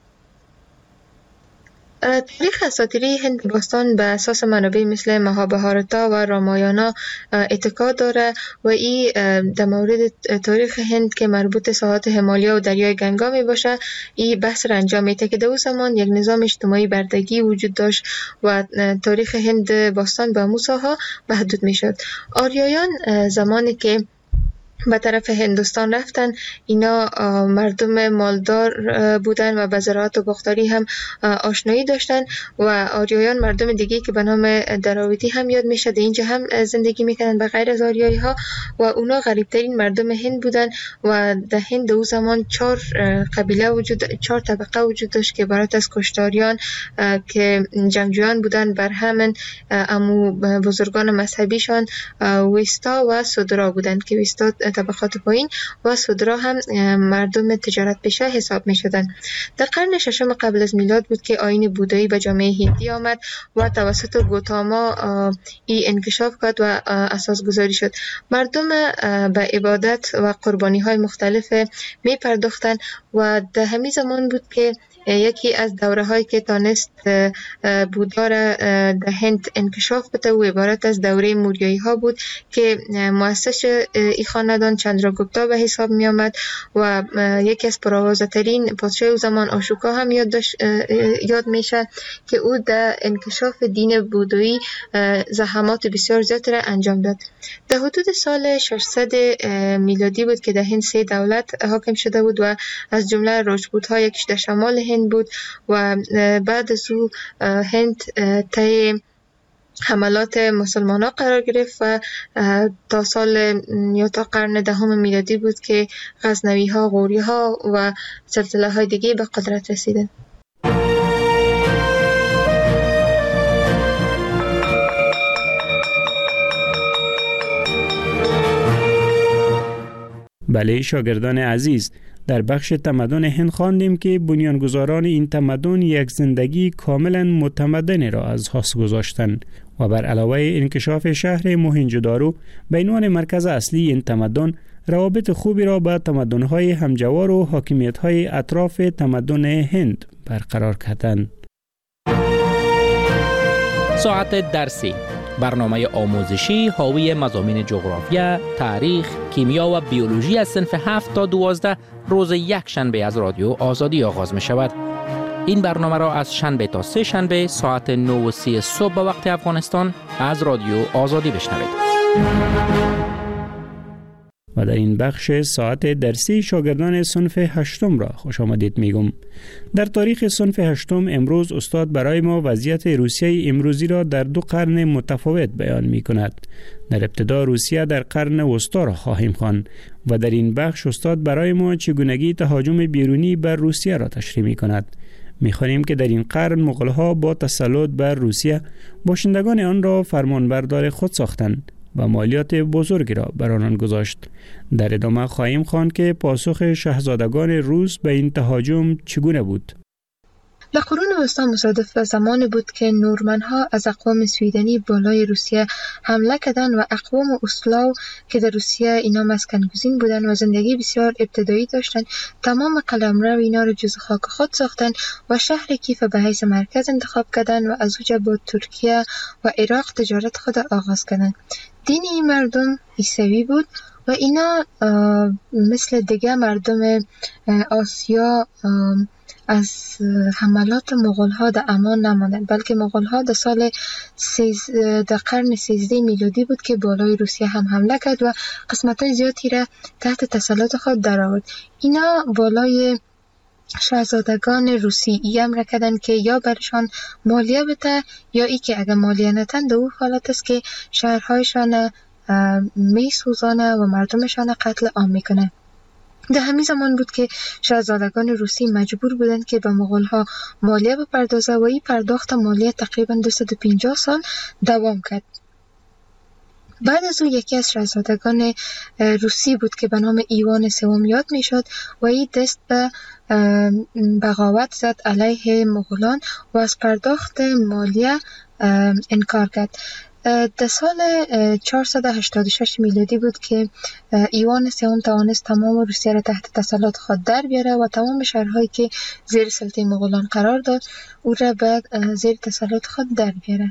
تاریخ اساطیری هند باستان به اساس منابع مثل مهابهارتا و رامایانا اتکا داره و این در مورد تاریخ هند که مربوط ساحات همالیا و دریای گنگا می باشه این بحث را انجام میده که در اون زمان یک نظام اجتماعی بردگی وجود داشت و تاریخ هند باستان به موساها محدود می شد. آریایان زمانی که به طرف هندوستان رفتن اینا مردم مالدار بودن و به زراعت و باغداری هم آشنایی داشتن و آریایان مردم دیگه که به نام دراویدی هم یاد میشه در اینجا هم زندگی میکنن به غیر از آریایی ها و اونا غریبترین مردم هند بودن و در هند او زمان چهار قبیله وجود چهار طبقه وجود داشت که عبارت از کشتاریان که جنگجویان بودن بر همین امو بزرگان مذهبیشان ویستا و سودرا بودند که ویستا طبقات پایین و سودرا هم مردم تجارت پیشه حساب می شدن. در قرن ششم قبل از میلاد بود که آیین بودایی به جامعه هندی آمد و توسط گوتاما ای انکشاف کرد و اساس گذاری شد. مردم به عبادت و قربانی های مختلف می پرداختن و در همین زمان بود که یکی از دوره هایی که تانست بودا را در هند انکشاف بده و عبارت از دوره موریایی ها بود که مؤسس این خانه خاندان چندراگوپتا به حساب می آمد و یکی از پرآوازه‌ترین پادشاه او زمان اشوکا هم یاد, یاد میشه که او در انکشاف دین بودایی زحمات بسیار زیادی را انجام داد. در حدود سال ششصد میلادی بود که در هند سه دولت حاکم شده بود و از جمله راجپوت ها یکیش در شمال هند بود و بعد از او هند طی حملات مسلمان ها قرار گرفت و تا سال یا تا قرن دهم میلادی بود که غزنوی ها، غوری ها و سلسله های دیگه به قدرت رسیدند. بله شاگردان عزیز، در بخش تمدن هند خواندیم که بنیانگذاران این تمدن یک زندگی کاملا متمدن را از حس گذاشتند و بر علاوه انکشاف شهر موهنجودارو به عنوان مرکز اصلی این تمدن، روابط خوبی را با تمدن‌های همجوار و حاکمیت‌های اطراف تمدن هند برقرار کردند. ساعت درسی، برنامه آموزشی حاوی مضامین جغرافیا، تاریخ، کیمیا و بیولوژی از صنف هفت تا دوازده روز یک شنبه از رادیو آزادی آغاز می شود. این برنامه را از شنبه تا سه شنبه ساعت نه و سی صبح به وقت افغانستان از رادیو آزادی بشنوید. و در این بخش ساعت درسی شاگردان صنف هشتم را خوش آمدید میگم. در تاریخ صنف هشتم امروز استاد برای ما وضعیت روسیه امروزی را در دو قرن متفاوت بیان می کند. در ابتدا روسیه در قرن وسطا را خواهیم خواند و در این بخش استاد برای ما چگونگی تهاجم بیرونی بر روسیه را تشریح می کند. می خوانیم که در این قرن مغول‌ها با تسلط بر روسیه باشندگان آن را فرمانبردار خود ساختند و مالیات بزرگی را بر آنان گذاشت. در ادامه خواهیم خواند که پاسخ شاهزادگان روس به این تهاجم چگونه بود. در قرون وسطا مصادف به زمانی بود که نورمن‌ها از اقوام سویدنی بالای روسیه حمله کردند و اقوام اسلاو که در روسیه اینا مسکن‌گزین بودند و زندگی بسیار ابتدایی داشتند، تمام قلمرو اینا را جز خاک خود ساختند و شهر کیف به حیث مرکز انتخاب کردند و از اوجه با ترکیه و عراق تجارت خود آغاز کردند. دین این مردم عیسوی بود و اینا مثل دیگه مردم آسیا از حملات مغول‌ها در امان نماندند، بلکه مغول‌ها در سال سیز در قرن سیزده میلادی بود که بالای روسیه هم حمله کرد و قسمت‌های زیادی را تحت تسلط خود درآورد. اینا بالای شاهزادگان روسی ایم را کردند که یا برشان مالیه بده یا ای که اگر مالیه نتن در او حالت است که شهرهایشان می سوزانه و مردمشان قتل عام میکنه. در همین زمان بود که شاهزادگان روسی مجبور بودند که به مغول‌ها مالیه بپردازه و این پرداخت مالیه تقریبا دویست و پنجاه سال دوام کرد. بعد از او یکی از شاهزادگان روسی بود که به نام ایوان سوم یاد میشد و این دست به بغاوت زد علیه مغولان و از پرداخت مالیه انکار کرد. در سال چهارصد و هشتاد و شش میلادی بود که ایوان سوم توانست تمام روسیه را تحت تسلط خود در بیاره و تمام شهرهایی که زیر سلطه مغولان قرار داد او را به زیر تسلط خود در بیاره.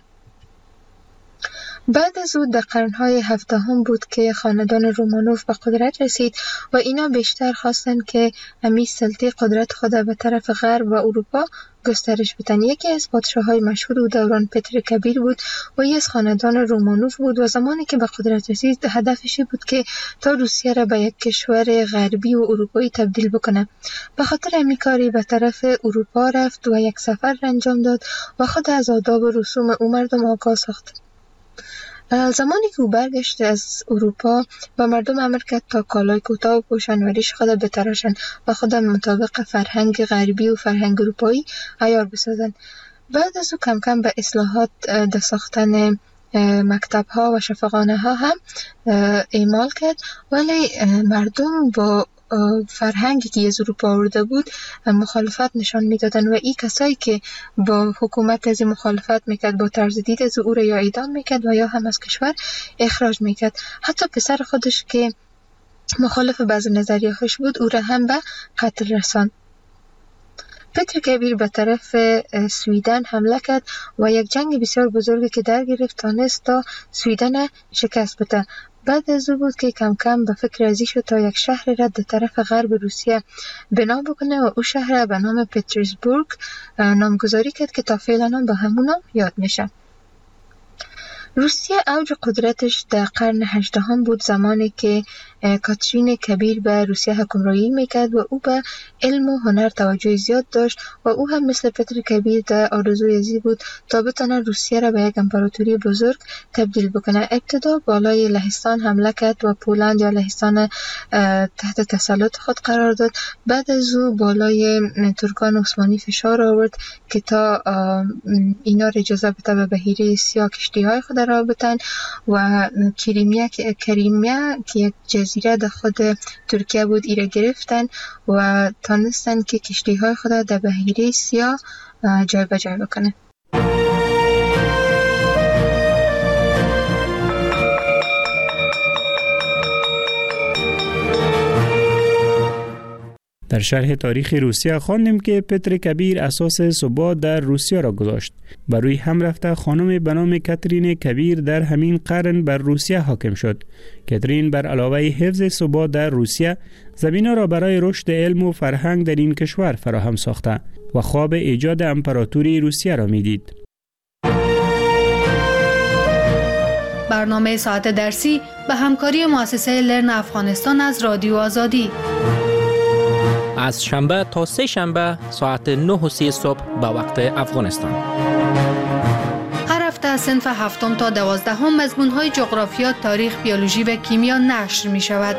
بعد از او در قرنهای هفدهم بود که خاندان رومانوف به قدرت رسید و اینا بیشتر خواستند که همی سلطه قدرت خود به طرف غرب و اروپا گسترش بدن. یکی از پادشاه‌های مشهور او دوران پتر کبیر بود و یکی از خاندان رومانوف بود و زمانی که به قدرت رسید هدفش بود که تا روسیه را به یک کشور غربی و اروپایی تبدیل بکنه. به خاطر همین کاری به طرف اروپا رفت و یک سفر انجام داد و خود از آداب و رسوم او مردم آگاه ساخت. زمانی که او برگشت از اروپا و مردم امر کرد تا کالای کوتاه بپوشند و ریش خود بتراشند و خود مطابق فرهنگ غربی و فرهنگ اروپایی عیار بسازند. بعد از او کم کم به اصلاحات در ساختن مکتب ها و شفاخانه ها هم اعمال کرد، ولی مردم با فرهنگی که از اروپا آورده بود مخالفت نشان میدادن و این کسایی که با حکومت از مخالفت میکرد با طرز دید از او را یا اعدام میکرد و یا هم از کشور اخراج میکرد. حتی پسر خودش که مخالف بعض نظریه‌هاش بود او را هم به قتل رساند. پتر کبیر به طرف سویدن حمله کرد و یک جنگ بسیار بزرگی که در گرفت تانست تا سویدن شکست بده. بعد از او بود که کم کم به فکر ازی شد تا یک شهر را در طرف غرب روسیه بنا بکنه و او شهر به نام پترزبورگ نامگذاری کرد که تا فعلا هم به همون نام یاد میشه. روسیه اوج قدرتش در قرن هجدهم بود، زمانی که کاترین کبیر به روسیه حکمرانی میکرد و او به علم و هنر توجه زیاد داشت و او هم مثل پتر کبیر در آرزوی ازی بود تا بتونه روسیه را به یک امپراتوری بزرگ تبدیل بکنه. ابتدا بالای لهستان حمله کرد و پولند یا لهستان تحت تسلط خود قرار داد. بعد از او بالای ترکان عثمانی فشار آورد که تا اینا را اجازه بده به بحیره سیاه کشتی های خود را بتن و کریمیا که کریمیا که یک جزیره در خود ترکیه بود ایره گرفتن و تانستن که کشتی های خود در بحیره سیاه جای به جای بکنه. در شرح تاریخ روسیه خواندیم که پتر کبیر اساس ثبات در روسیه را گذاشت. بر روی هم رفته خانم به نام کاترین کبیر در همین قرن بر روسیه حاکم شد. کاترین بر علاوه حفظ ثبات در روسیه، زمینه را برای رشد علم و فرهنگ در این کشور فراهم ساخته و خواب ایجاد امپراتوری روسیه را میدید. برنامه ساعت درسی به همکاری مؤسسه لرن افغانستان از رادیو آزادی. از شنبه تا سه شنبه ساعت نه و سی صبح به وقت افغانستان. هر هفته از صنف هفتم تا دوازدهم مضمون‌های جغرافیا، تاریخ، بیولوژی و کیمیا نشر می شود.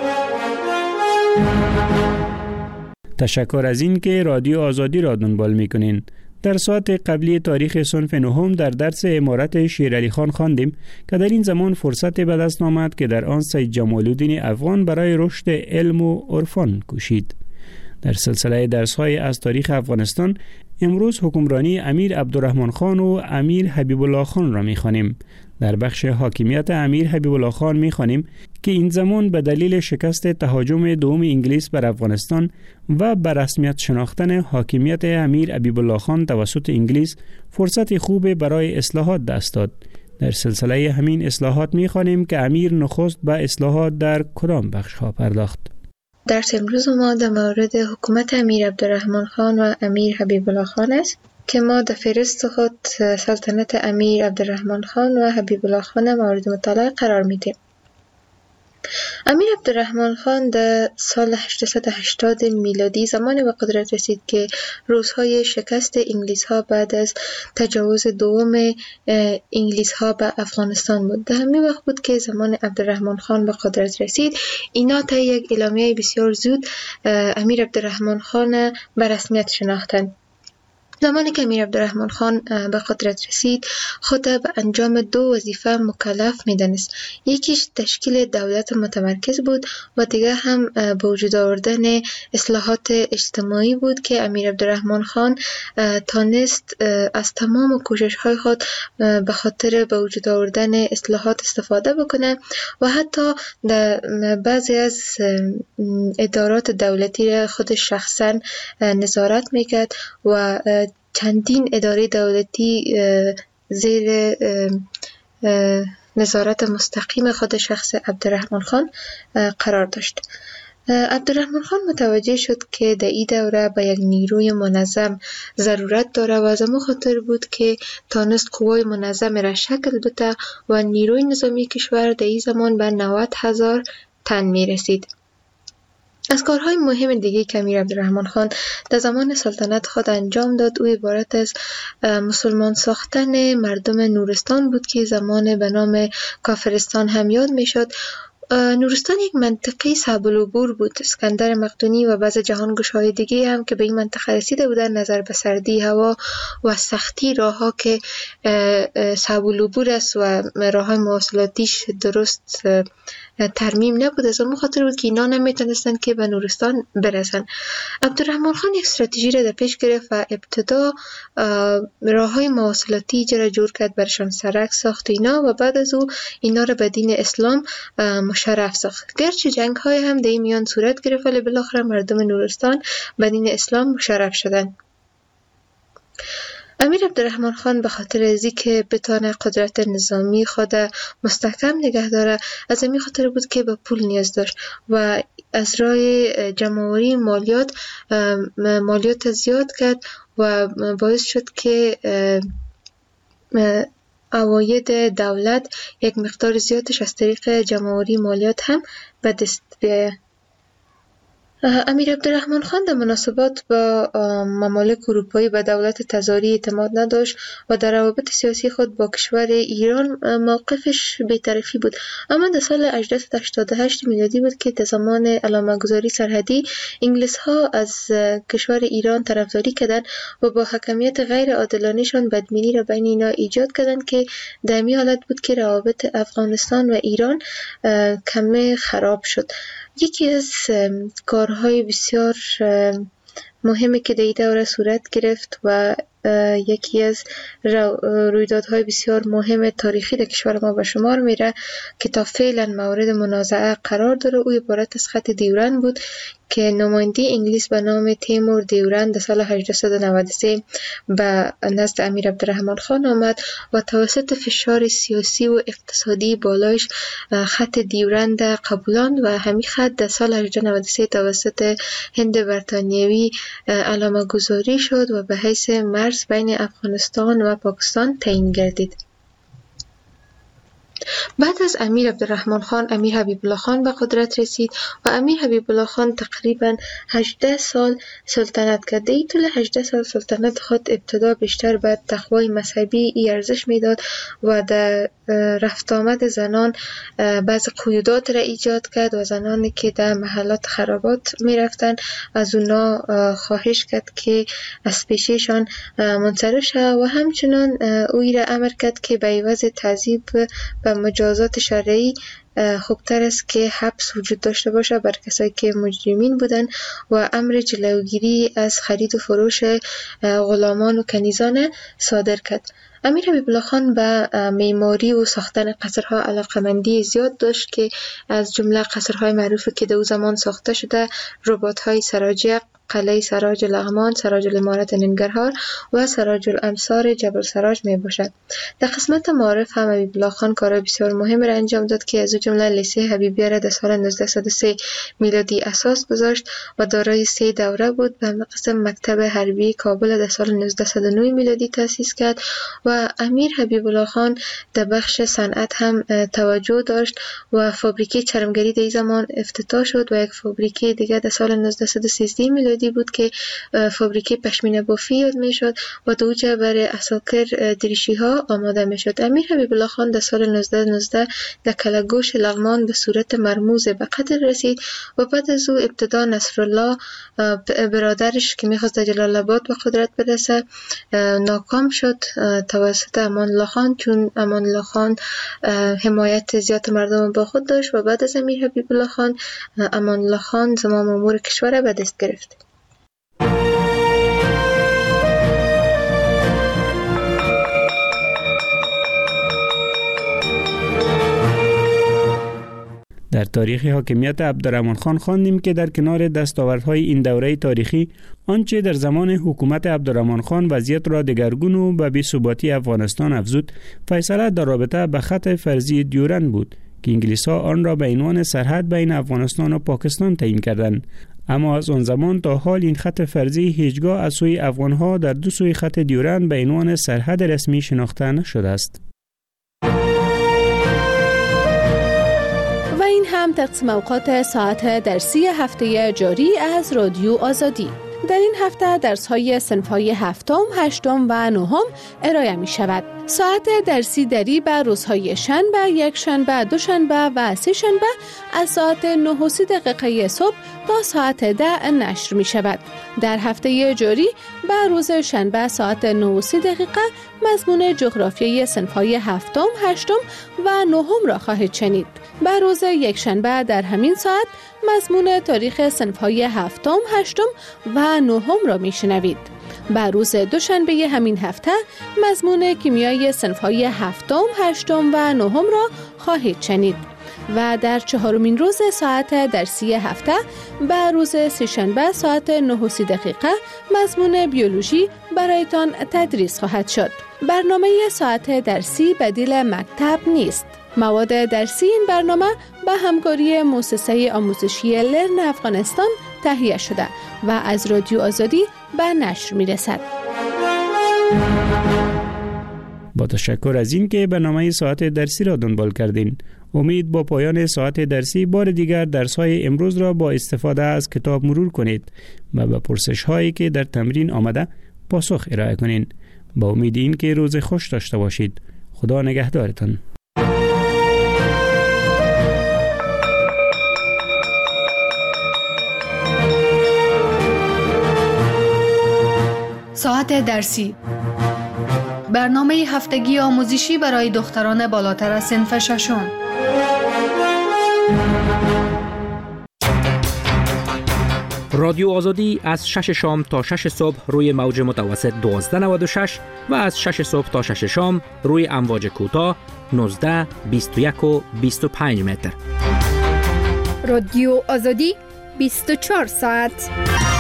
تشکر از این که رادیو آزادی را دنبال می کنین. در ساعت قبلی تاریخ صنف نهم در درس عمارت شیرعلی خان خواندیم که در این زمان فرصت به دست آمد که در آن سید جمال الدین افغان برای رشد علم و عرفان کوشید. در سلسله درس‌های از تاریخ افغانستان امروز حکمرانی امیر عبدالرحمن خان و امیر حبیب الله خان را می‌خوانیم. در بخش حاکمیت امیر حبیب الله خان می‌خوانیم که این زمان به دلیل شکست تهاجم دوم انگلیس بر افغانستان و به رسمیت شناختن حاکمیت امیر حبیب الله خان توسط انگلیس فرصت خوب برای اصلاحات دست داد. در سلسله همین اصلاحات می‌خوانیم که امیر نخست به اصلاحات در کدام بخش‌ها پرداخت. درس امروز ما در مورد حکومت امیر عبدالرحمن خان و امیر حبیب الله خان است که ما در فهرست خود سلطنت امیر عبدالرحمن خان و حبیب الله خان مورد مطالعه قرار میدیم. امیر عبدالرحمن خان در سال هشتصد و هشتاد میلادی زمانی به قدرت رسید که روزهای شکست انگلیس ها بعد از تجاوز دوم انگلیس ها به افغانستان بود. در همین وقت بود که زمان عبدالرحمن خان به قدرت رسید. اینا تا یک اعلامیه بسیار زود امیر عبدالرحمن خان به رسمیت شناختند. زمانی که امیر عبدالرحمن خان به قدرت رسید، خود به انجام دو وظیفه مکلف می‌دانست. یکیش تشکیل دولت متمرکز بود و دیگر هم به وجود آوردن اصلاحات اجتماعی بود که امیر عبدالرحمن خان تانست از تمام کوشش‌های خود به خاطر به وجود آوردن اصلاحات استفاده بکنه و حتی در بعضی از ادارات دولتی را خود شخصا نظارت میکرد و چندین اداره دولتی زیر نظارت مستقیم خود شخص عبدالرحمن خان قرار داشت. عبدالرحمن خان متوجه شد که در این دوره به یک نیروی منظم ضرورت داره و از همون خاطر بود که تانست قوای منظم را شکل بده و نیروی نظامی کشور در این زمان به نود هزار تن می رسید. از کارهای مهم دیگه که امیر عبدالرحمن خان در زمان سلطنت خود انجام داد او عبارت از مسلمان ساختن مردم نورستان بود که زمان به نام کافرستان هم یاد می شد. نورستان یک منطقه صعب العبور بود. اسکندر مقدونی و بعض جهانگشاهای دیگه هم که به این منطقه رسیده بودن نظر به سردی هوا و سختی راه ها که صعب العبور است و راه های مواصلاتیش درست ترمیم نبود، از اون خاطر بود که اینا نمیتونستن که به نورستان برسن. عبدالرحمن خان یک استراتژی را در پیش گرفت و ابتدا راه های مواصلاتی را جور کرد، برشان سرک ساخت اینا و بعد از او اینا را به دین اسلام مشرف ساخت. گرچه جنگ های هم در این میان صورت گرفت ولی بالاخره مردم نورستان به دین اسلام مشرف شدند. امیر عبدالرحمن خان به خاطر ازی که بتانه قدرت نظامی خود مستحکم نگه داره، از همین خاطر بود که به پول نیاز داشت و از راه جمع‌آوری مالیات مالیات زیاد کرد و باعث شد که عواید دولت یک مقدار زیادش از طریق جمع‌آوری مالیات هم به دست بیاید. امیر عبدالرحمن خان در مناسبات با ممالک اروپایی به دولت تزاری اعتماد نداشت و در روابط سیاسی خود با کشور ایران موقفش بی‌طرفی بود. اما در سال هجده صد و هشتاد و هشت میلادی بود که در زمان علامه‌گذاری سرحدی انگلیس ها از کشور ایران طرفداری کردند و با حکمیت غیر عادلانه‌شان بدبینی را بین اینا ایجاد کردند که در این حالت بود که روابط افغانستان و ایران کمی خراب شد. یکی از کارهای بسیار مهمی که در این دوره صورت گرفت و یکی از رویدادهای بسیار مهم تاریخی در کشور ما به شمار میره که تا فعلا مورد منازعه قرار داره، او عبارت از خط دیورند بود که نماینده انگلیس به نام تیمور دیورند در سال هجده صد و نود و سه به نزد امیر عبدالرحمن خان آمد و توسط فشار سیاسی و اقتصادی بالایش خط دیورند قبولاند و همین خط در سال هجده صد و نود و سه توسط هند برطانیوی علامه گذاری شد و به حیث مرز بین افغانستان و پاکستان تعیین گردید. بعد از امیر عبدالرحمن خان امیر حبیب الله خان به قدرت رسید و امیر حبیب الله خان تقریبا هجده سال سلطنت کرد. در طول هجده سال سلطنت خود ابتدا بیشتر به تقوای مذهبی ای ارزش میداد و در رفت آمد زنان بعض قیودات را ایجاد کرد و زنانی که در محلات خرابات می رفتن از اونا خواهش کرد که از پیششان منصرف شد و همچنان اوی را امر کرد که به عوض تعذیب و مجازات شرعی خوبتر است که حبس وجود داشته باشه بر کسایی که مجرمین بودن و امر جلوگیری از خرید و فروش غلامان و کنیزان صادر کرد. امیر حبیب الله خان به معماری و ساختن قصرها علاقمندی زیاد داشت که از جمله قصرهای معروفی که در او زمان ساخته شده رباط‌های سراجق، قلعه سراج لغمان، سراج الامارت ننگرهار و سراج الامصار جبل سراج می باشد. در قسمت معارف هم حبیب الله خان کار بسیار مهم را انجام داد که از جمله لیسه حبیبیه را در سال نوزده صد و سه میلادی اساس گذاشت و دارای سه دوره بود. به قسم مکتب حربی کابل در سال نوزده صد و نه میلادی تأسیس کرد و امیر حبیب الله خان در بخش صنعت هم توجه داشت و فابریکه چرمگری در زمان افتتاح شد و یک فابریکه دیگر در سال نوزده صد و سیزده میلادی بود که فابریکه پشمینه بافی یاد می شد و دوجه برای اساکر دریشی ها آماده می شد. امیر حبیب الله خان در سال نوزده نوزده در کلگوش لغمان به صورت مرموز به قتل رسید و بعد از او ابتدا نصرالله برادرش که می خواست در جلال آباد به قدرت برسه ناکام شد توسط امان الله خان، چون امان الله خان حمایت زیاد مردم با خود داشت و بعد از امیر حبیب الله خان امان الله خان زمام امور کشور به دست گرفت. در تاریخ حاکمیت عبدالرحمن خان خواندیم که در کنار دستاوردهای این دوره تاریخی آنچه در زمان حکومت عبدالرحمن خان وضعیت را دگرگون و به بی‌ثباتی افغانستان افزود، فیصله در رابطه به خط فرضی دیورند بود که انگلیس‌ها آن را به عنوان سرحد بین افغانستان و پاکستان تعیین کردند. اما از آن زمان تا حال این خط فرضی هیچگاه از سوی افغان‌ها در دو سوی خط دیورند به عنوان سرحد رسمی شناخته نشده است. و این هم تقسیم اوقات ساعت درسی هفته جاری از رادیو آزادی. در این هفته درس‌های صنف‌های هفتم، هشتم و نهم ارائه می شود. ساعت درسی دری به روزهای شنبه، یک شنبه، دو شنبه و سه شنبه از ساعت نه و سی دقیقه صبح تا ساعت ده نشر می شود. در هفته جاری به روز شنبه ساعت نه و سی دقیقه مضمون جغرافیای صنف‌های هفتم، هشتم و نهم را خواهید شنید. به روز یک شنبه در همین ساعت مضمون تاریخ صنف‌های هفتم، هشتم و نهم را میشنوید. به روز دوشنبه همین هفته مضمون کیمیای صنف‌های هفتم، هشتم و نهم را خواهید شنید. و در چهارمین روز ساعت درسی هفته به روز سه‌شنبه ساعت نه و سی دقیقه مضمون بیولوژی برایتان تدریس خواهد شد. برنامه ساعت درسی بدیل مکتب نیست. مواد درسی این برنامه به همکاری مؤسسه آموزشی لرن افغانستان تهیه شده و از رادیو آزادی به نشر می رسد. با تشکر از این که برنامه ساعت درسی را دنبال کردین. امید با پایان ساعت درسی بار دیگر درس‌های امروز را با استفاده از کتاب مرور کنید و به پرسش‌هایی که در تمرین آمده پاسخ ارائه کنین. با امید این که روز خوش داشته باشید. خدا نگهدارتان. ساعت درسی، برنامه هفتگی آموزشی برای دختران بالاتر از صنف ششم. رادیو آزادی از شش شام تا شش صبح روی موج متوسط دوازده نود و شش و از شش صبح تا شش شام روی امواج کوتاه نوزده، بیست و یک و بیست و پنج متر. رادیو آزادی بیست و چهار ساعت.